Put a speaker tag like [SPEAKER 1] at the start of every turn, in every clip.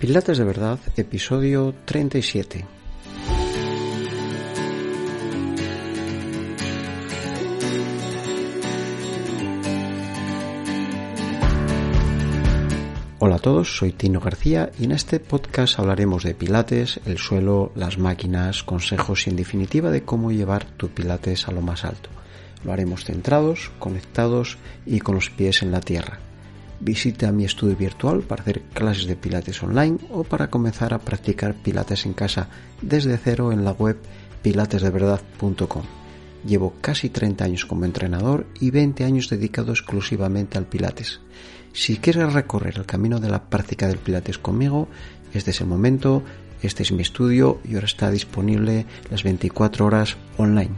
[SPEAKER 1] Pilates de verdad, episodio 37. Hola a todos, soy Tino García y en este podcast hablaremos de Pilates, el suelo, las máquinas, consejos y en definitiva de cómo llevar tu Pilates a lo más alto. Lo haremos centrados, conectados y con los pies en la tierra. Visita mi estudio virtual para hacer clases de Pilates online o para comenzar a practicar Pilates en casa desde cero en la web pilatesdeverdad.com. Llevo casi 30 años como entrenador y 20 años dedicado exclusivamente al Pilates. Si quieres recorrer el camino de la práctica del Pilates conmigo, este es el momento, este es mi estudio y ahora está disponible las 24 horas online.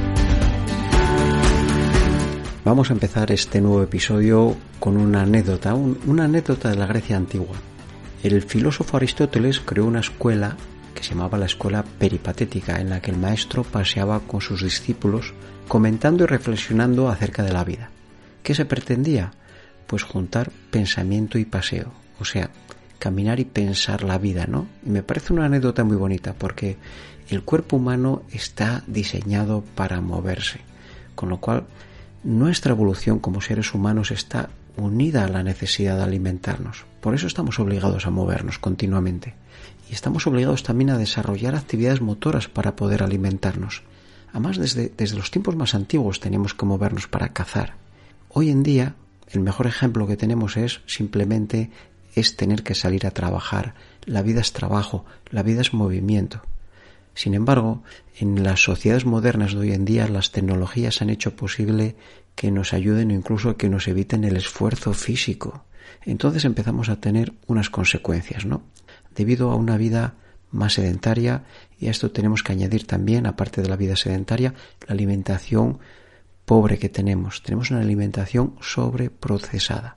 [SPEAKER 1] Vamos a empezar este nuevo episodio con una anécdota de la Grecia antigua. El filósofo Aristóteles creó una escuela que se llamaba la escuela peripatética, en la que el maestro paseaba con sus discípulos comentando y reflexionando acerca de la vida. ¿Qué se pretendía? Pues juntar pensamiento y paseo, o sea, caminar y pensar la vida, ¿no? Y me parece una anécdota muy bonita porque el cuerpo humano está diseñado para moverse, con lo cual nuestra evolución como seres humanos está unida a la necesidad de alimentarnos. Por eso estamos obligados a movernos continuamente. Y estamos obligados también a desarrollar actividades motoras para poder alimentarnos. Además, desde los tiempos más antiguos teníamos que movernos para cazar. Hoy en día, el mejor ejemplo que tenemos es tener que salir a trabajar. La vida es trabajo, la vida es movimiento. Sin embargo, en las sociedades modernas de hoy en día, las tecnologías han hecho posible que nos ayuden o incluso que nos eviten el esfuerzo físico. Entonces empezamos a tener unas consecuencias, ¿no? Debido a una vida más sedentaria, y a esto tenemos que añadir también, aparte de la vida sedentaria, la alimentación pobre que tenemos. Tenemos una alimentación sobreprocesada.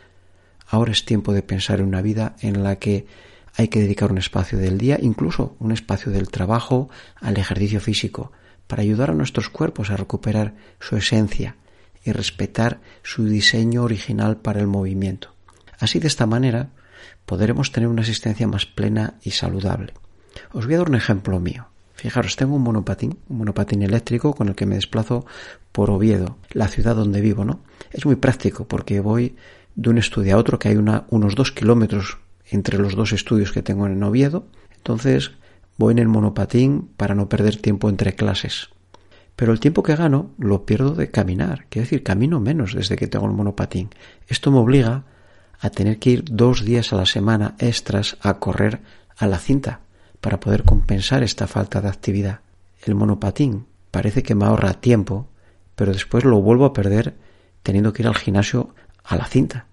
[SPEAKER 1] Ahora es tiempo de pensar en una vida en la que hay que dedicar un espacio del día, incluso un espacio del trabajo, al ejercicio físico, para ayudar a nuestros cuerpos a recuperar su esencia y respetar su diseño original para el movimiento. Así, de esta manera, podremos tener una existencia más plena y saludable. Os voy a dar un ejemplo mío. Fijaros, tengo un monopatín eléctrico con el que me desplazo por Oviedo, la ciudad donde vivo, ¿no? Es muy práctico porque voy de un estudio a otro, que hay unos 2 kilómetros entre los dos estudios que tengo en Oviedo. Entonces voy en el monopatín para no perder tiempo entre clases. Pero el tiempo que gano lo pierdo de caminar. Quiero decir, camino menos desde que tengo el monopatín. Esto me obliga a tener que ir 2 días a la semana extras a correr a la cinta para poder compensar esta falta de actividad. El monopatín parece que me ahorra tiempo, pero después lo vuelvo a perder teniendo que ir al gimnasio a la cinta.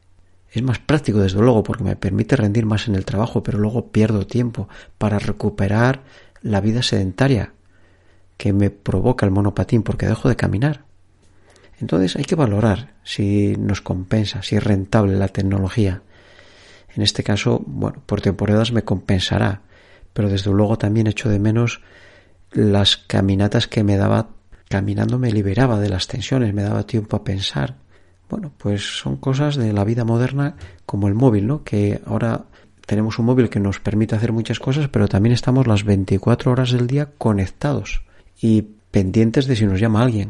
[SPEAKER 1] Es más práctico, desde luego, porque me permite rendir más en el trabajo, pero luego pierdo tiempo para recuperar la vida sedentaria que me provoca el monopatín porque dejo de caminar. Entonces hay que valorar si nos compensa, si es rentable la tecnología. En este caso, por temporadas me compensará, pero desde luego también echo de menos las caminatas que me daba. Caminando me liberaba de las tensiones, me daba tiempo a pensar. Pues son cosas de la vida moderna, como el móvil, ¿no? Que ahora tenemos un móvil que nos permite hacer muchas cosas, pero también estamos las 24 horas del día conectados y pendientes de si nos llama alguien.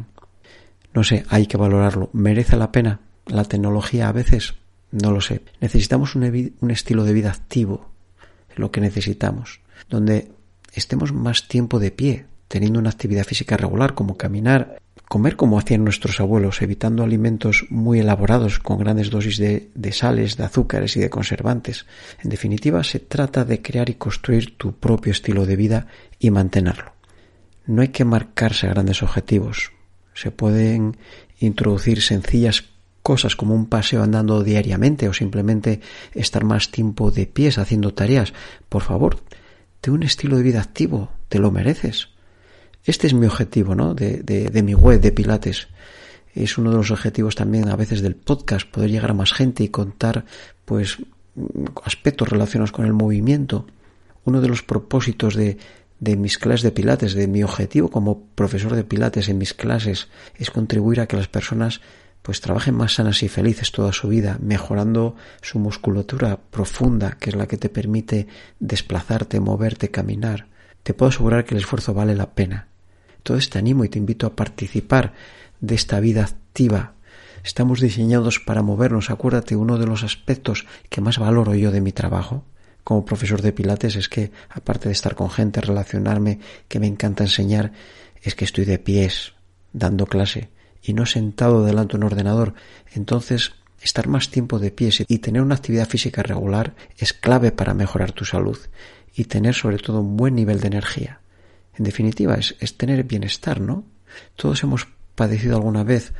[SPEAKER 1] No sé, hay que valorarlo. ¿Merece la pena la tecnología a veces? No lo sé. Necesitamos un estilo de vida activo, lo que necesitamos, donde estemos más tiempo de pie, teniendo una actividad física regular como caminar, comer como hacían nuestros abuelos, evitando alimentos muy elaborados con grandes dosis de sales, de azúcares y de conservantes. En definitiva, se trata de crear y construir tu propio estilo de vida y mantenerlo. No hay que marcarse grandes objetivos. Se pueden introducir sencillas cosas como un paseo andando diariamente o simplemente estar más tiempo de pies haciendo tareas. Por favor, ten un estilo de vida activo, te lo mereces. Este es mi objetivo, ¿no? de mi web de Pilates. Es uno de los objetivos también a veces del podcast, poder llegar a más gente y contar aspectos relacionados con el movimiento. Uno de los propósitos de mis clases de Pilates, de mi objetivo como profesor de Pilates en mis clases, es contribuir a que las personas pues trabajen más sanas y felices toda su vida, mejorando su musculatura profunda, que es la que te permite desplazarte, moverte, caminar, te puedo asegurar que el esfuerzo vale la pena. Entonces te animo y te invito a participar de esta vida activa. Estamos diseñados para movernos. Acuérdate, uno de los aspectos que más valoro yo de mi trabajo como profesor de pilates es que, aparte de estar con gente, relacionarme, que me encanta enseñar, es que estoy de pies dando clase y no sentado delante de un ordenador. Entonces, estar más tiempo de pies y tener una actividad física regular es clave para mejorar tu salud y tener sobre todo un buen nivel de energía. En definitiva, es tener bienestar, ¿no? Todos hemos padecido alguna vez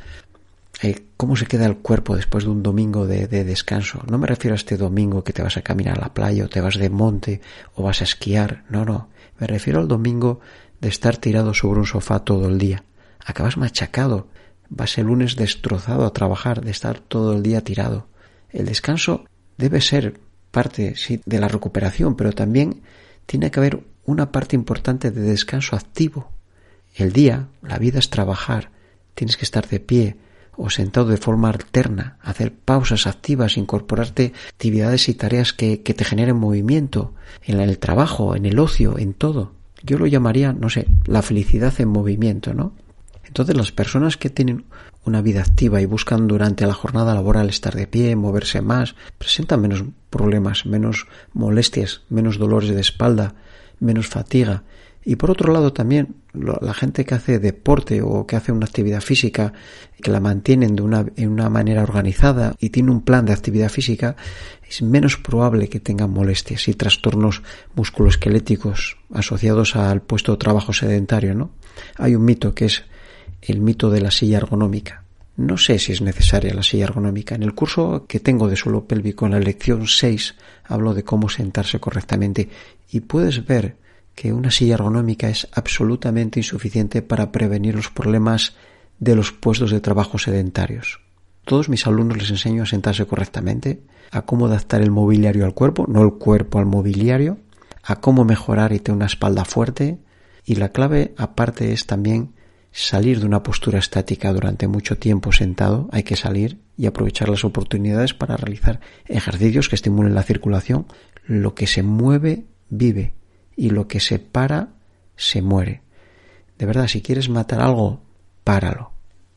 [SPEAKER 1] cómo se queda el cuerpo después de un domingo de descanso. No me refiero a este domingo que te vas a caminar a la playa o te vas de monte o vas a esquiar. No. Me refiero al domingo de estar tirado sobre un sofá todo el día. Acabas machacado. Vas el lunes destrozado a trabajar, de estar todo el día tirado. El descanso debe ser parte, sí, de la recuperación, pero también tiene que haber una parte importante de descanso activo. El día, la vida es trabajar. Tienes que estar de pie o sentado de forma alterna, hacer pausas activas, incorporarte actividades y tareas que te generen movimiento, en el trabajo, en el ocio, en todo. Yo lo llamaría, la felicidad en movimiento, ¿no? Entonces las personas que tienen una vida activa y buscan durante la jornada laboral estar de pie, moverse más, presentan menos problemas, menos molestias, menos dolores de espalda, menos fatiga. Y por otro lado también la gente que hace deporte o que hace una actividad física, que la mantienen en una manera organizada y tiene un plan de actividad física, es menos probable que tengan molestias y trastornos musculoesqueléticos asociados al puesto de trabajo sedentario, ¿no? Hay un mito que es el mito de la silla ergonómica. No sé si es necesaria la silla ergonómica. En el curso que tengo de suelo pélvico, en la lección 6, hablo de cómo sentarse correctamente y puedes ver que una silla ergonómica es absolutamente insuficiente para prevenir los problemas de los puestos de trabajo sedentarios. Todos mis alumnos les enseño a sentarse correctamente, a cómo adaptar el mobiliario al cuerpo, no el cuerpo al mobiliario, a cómo mejorar y tener una espalda fuerte, y la clave aparte es también salir de una postura estática durante mucho tiempo sentado. Hay que salir y aprovechar las oportunidades para realizar ejercicios que estimulen la circulación. Lo que se mueve, vive. Y lo que se para, se muere. De verdad, si quieres matar algo, páralo.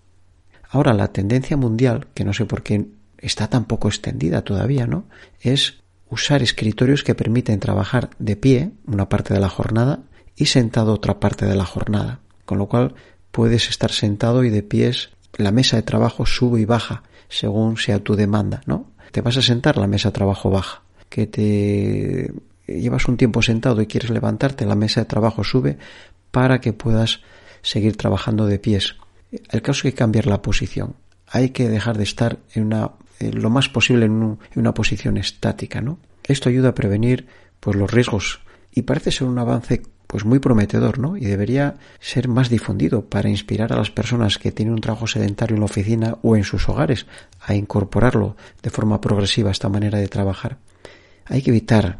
[SPEAKER 1] Ahora, la tendencia mundial, que no sé por qué está tan poco extendida todavía, ¿no?, es usar escritorios que permiten trabajar de pie una parte de la jornada y sentado otra parte de la jornada. Con lo cual, puedes estar sentado y de pies. La mesa de trabajo sube y baja según sea tu demanda, ¿no? Te vas a sentar, la mesa de trabajo baja. Que te llevas un tiempo sentado y quieres levantarte, la mesa de trabajo sube para que puedas seguir trabajando de pies. El caso es que hay que cambiar la posición. Hay que dejar de estar lo más posible en una posición estática, ¿no? Esto ayuda a prevenir pues los riesgos y parece ser un avance pues muy prometedor, ¿no? Y debería ser más difundido para inspirar a las personas que tienen un trabajo sedentario en la oficina o en sus hogares a incorporarlo de forma progresiva a esta manera de trabajar. Hay que evitar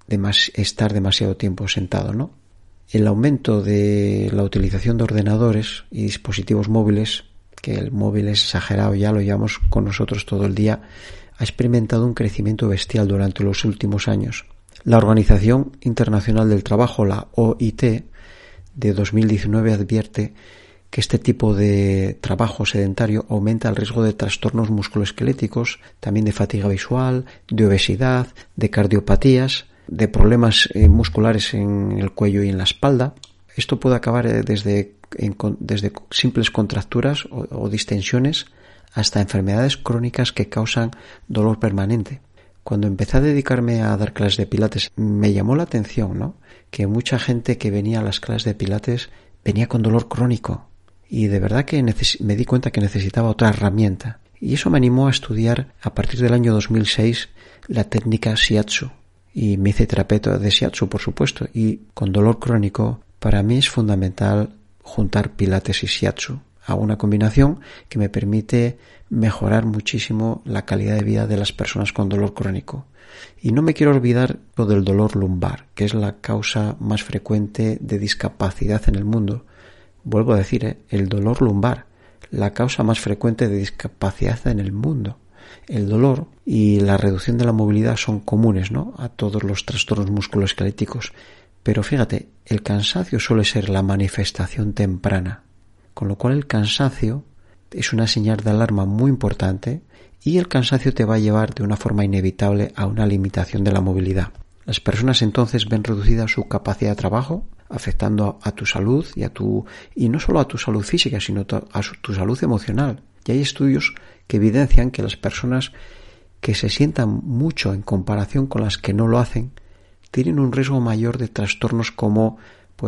[SPEAKER 1] estar demasiado tiempo sentado, ¿no? El aumento de la utilización de ordenadores y dispositivos móviles, que el móvil es exagerado, ya lo llevamos con nosotros todo el día, ha experimentado un crecimiento bestial durante los últimos años. La Organización Internacional del Trabajo, la OIT, de 2019 advierte que este tipo de trabajo sedentario aumenta el riesgo de trastornos musculoesqueléticos, también de fatiga visual, de obesidad, de cardiopatías, de problemas musculares en el cuello y en la espalda. Esto puede acabar desde simples contracturas o distensiones hasta enfermedades crónicas que causan dolor permanente. Cuando empecé a dedicarme a dar clases de pilates, me llamó la atención, ¿no?, que mucha gente que venía a las clases de pilates venía con dolor crónico. Y de verdad que me di cuenta que necesitaba otra herramienta. Y eso me animó a estudiar, a partir del año 2006, la técnica Shiatsu. Y me hice terapeuta de Shiatsu, por supuesto. Y con dolor crónico, para mí es fundamental juntar pilates y Shiatsu. Hago una combinación que me permite mejorar muchísimo la calidad de vida de las personas con dolor crónico. Y no me quiero olvidar lo del dolor lumbar, que es la causa más frecuente de discapacidad en el mundo. Vuelvo a decir, el dolor lumbar. la causa más frecuente de discapacidad en el mundo. El dolor y la reducción de la movilidad son comunes, ¿no?, a todos los trastornos musculoesqueléticos. Pero fíjate, el cansancio suele ser la manifestación temprana, con lo cual el cansancio es una señal de alarma muy importante y el cansancio te va a llevar de una forma inevitable a una limitación de la movilidad. Las personas entonces ven reducida su capacidad de trabajo, afectando a tu salud y no solo a tu salud física, sino a tu salud emocional. Y hay estudios que evidencian que las personas que se sientan mucho en comparación con las que no lo hacen tienen un riesgo mayor de trastornos como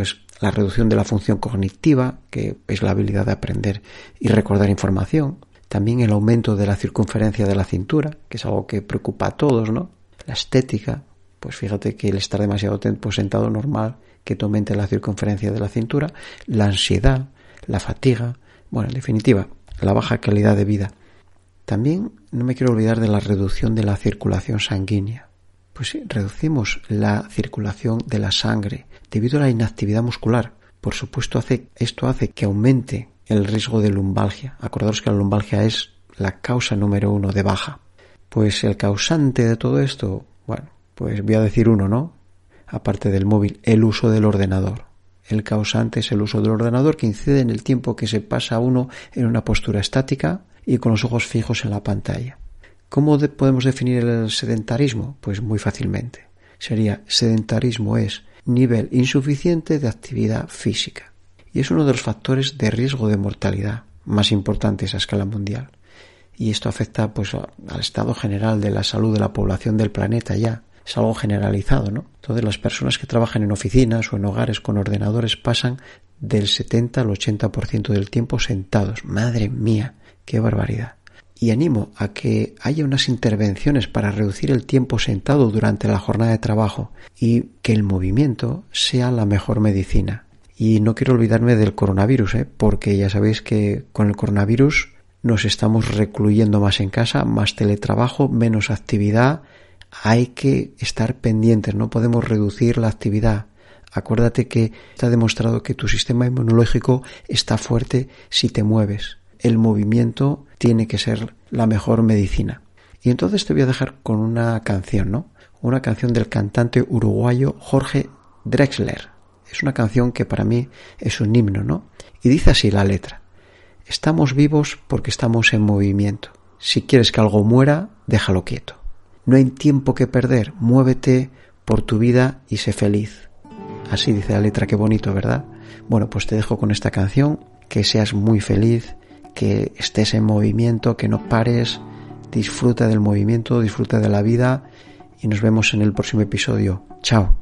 [SPEAKER 1] la reducción de la función cognitiva, que es la habilidad de aprender y recordar información. También el aumento de la circunferencia de la cintura, que es algo que preocupa a todos, ¿no? La estética, pues fíjate que el estar demasiado tiempo sentado normal que te aumente la circunferencia de la cintura, la ansiedad, la fatiga, en definitiva, la baja calidad de vida. También no me quiero olvidar de la reducción de la circulación sanguínea. Pues sí, reducimos la circulación de la sangre debido a la inactividad muscular. Por supuesto, esto hace que aumente el riesgo de lumbalgia. Acordaros que la lumbalgia es la causa número 1 de baja. Pues el causante de todo esto, pues voy a decir uno, ¿no? Aparte del móvil, el uso del ordenador. El causante es el uso del ordenador, que incide en el tiempo que se pasa uno en una postura estática y con los ojos fijos en la pantalla. ¿Cómo podemos definir el sedentarismo? Pues muy fácilmente. Sedentarismo es nivel insuficiente de actividad física. Y es uno de los factores de riesgo de mortalidad más importantes a escala mundial. Y esto afecta al estado general de la salud de la población del planeta ya. Es algo generalizado, ¿no? Entonces las personas que trabajan en oficinas o en hogares con ordenadores pasan del 70 al 80% del tiempo sentados. ¡Madre mía! ¡Qué barbaridad! Y animo a que haya unas intervenciones para reducir el tiempo sentado durante la jornada de trabajo y que el movimiento sea la mejor medicina. Y no quiero olvidarme del coronavirus, porque ya sabéis que con el coronavirus nos estamos recluyendo más en casa, más teletrabajo, menos actividad. Hay que estar pendientes, no podemos reducir la actividad. Acuérdate que está demostrado que tu sistema inmunológico está fuerte si te mueves. El movimiento tiene que ser la mejor medicina. Y entonces te voy a dejar con una canción, ¿no? Una canción del cantante uruguayo Jorge Drexler. Es una canción que para mí es un himno, ¿no? Y dice así la letra: estamos vivos porque estamos en movimiento. Si quieres que algo muera, déjalo quieto. No hay tiempo que perder, muévete por tu vida y sé feliz. Así dice la letra, qué bonito, ¿verdad? Pues te dejo con esta canción, que seas muy feliz, que estés en movimiento, que no pares, disfruta del movimiento, disfruta de la vida y nos vemos en el próximo episodio. Chao.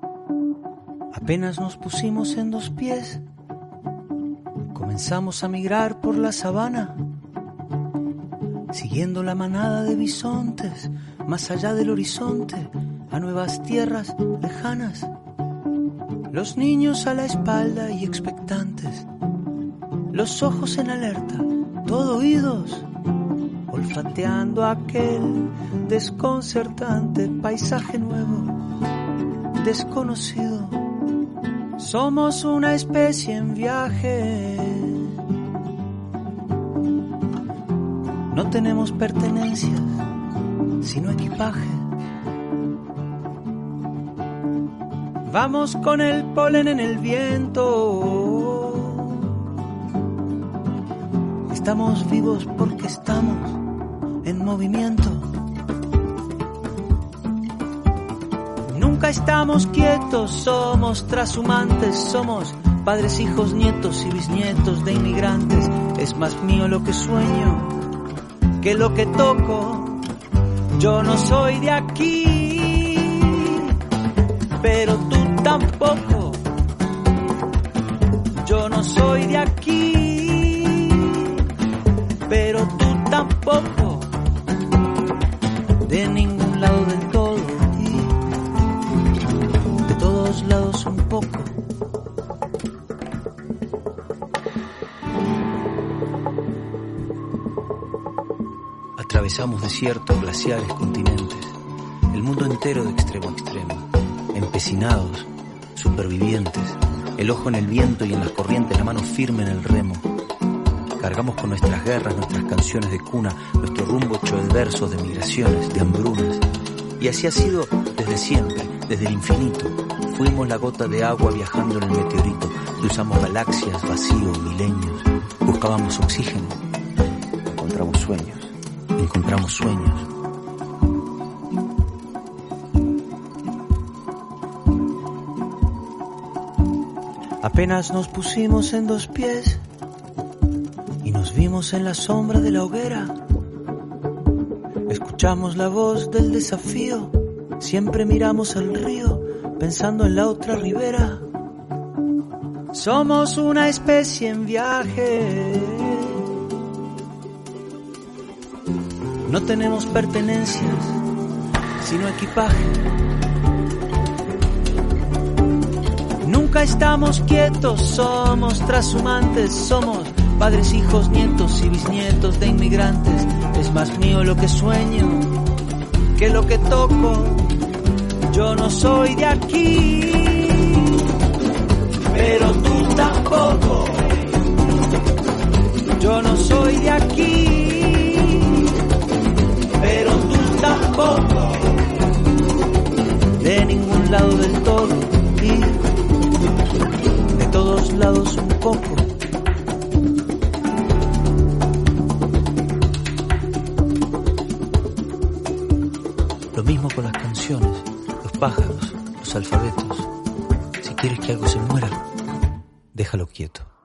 [SPEAKER 2] Apenas nos pusimos en 2 pies, comenzamos a migrar por la sabana, siguiendo la manada de bisontes, más allá del horizonte, a nuevas tierras lejanas. Los niños a la espalda y expectantes, los ojos en alerta, todo oídos, olfateando aquel desconcertante paisaje nuevo, desconocido. Somos una especie en viaje. No tenemos pertenencias, sino equipaje. Vamos con el polen en el viento. Estamos vivos porque estamos en movimiento. Nunca estamos quietos, somos trashumantes, somos padres, hijos, nietos y bisnietos de inmigrantes. Es más mío lo que sueño que lo que toco. Yo no soy de aquí, pero tú tampoco. Yo no soy de aquí, pero tú tampoco. De ningún lado del todo y de todos lados un poco. Atravesamos desiertos, glaciares, continentes, el mundo entero de extremo a extremo, empecinados, supervivientes, el ojo en el viento y en las corrientes, la mano firme en el remo. Cargamos con nuestras guerras, nuestras canciones de cuna, nuestro rumbo hecho de versos, de migraciones, de hambrunas. Y así ha sido desde siempre, desde el infinito. Fuimos la gota de agua viajando en el meteorito. Cruzamos galaxias, vacíos, milenios. Buscábamos oxígeno. Encontramos sueños. Encontramos sueños. Apenas nos pusimos en dos pies y nos vimos en la sombra de la hoguera. Escuchamos la voz del desafío, siempre miramos al río pensando en la otra ribera. Somos una especie en viaje, no tenemos pertenencias, sino equipaje. Nunca estamos quietos, somos trashumantes, somos padres, hijos, nietos y bisnietos de inmigrantes. Es más mío lo que sueño que lo que toco. Yo no soy de aquí, pero tú tampoco. Yo no soy de aquí, pero tú tampoco. De ningún lado del todo y de todos lados un poco. Lo mismo con las canciones, los pájaros, los alfabetos. Si quieres que algo se muera, déjalo quieto.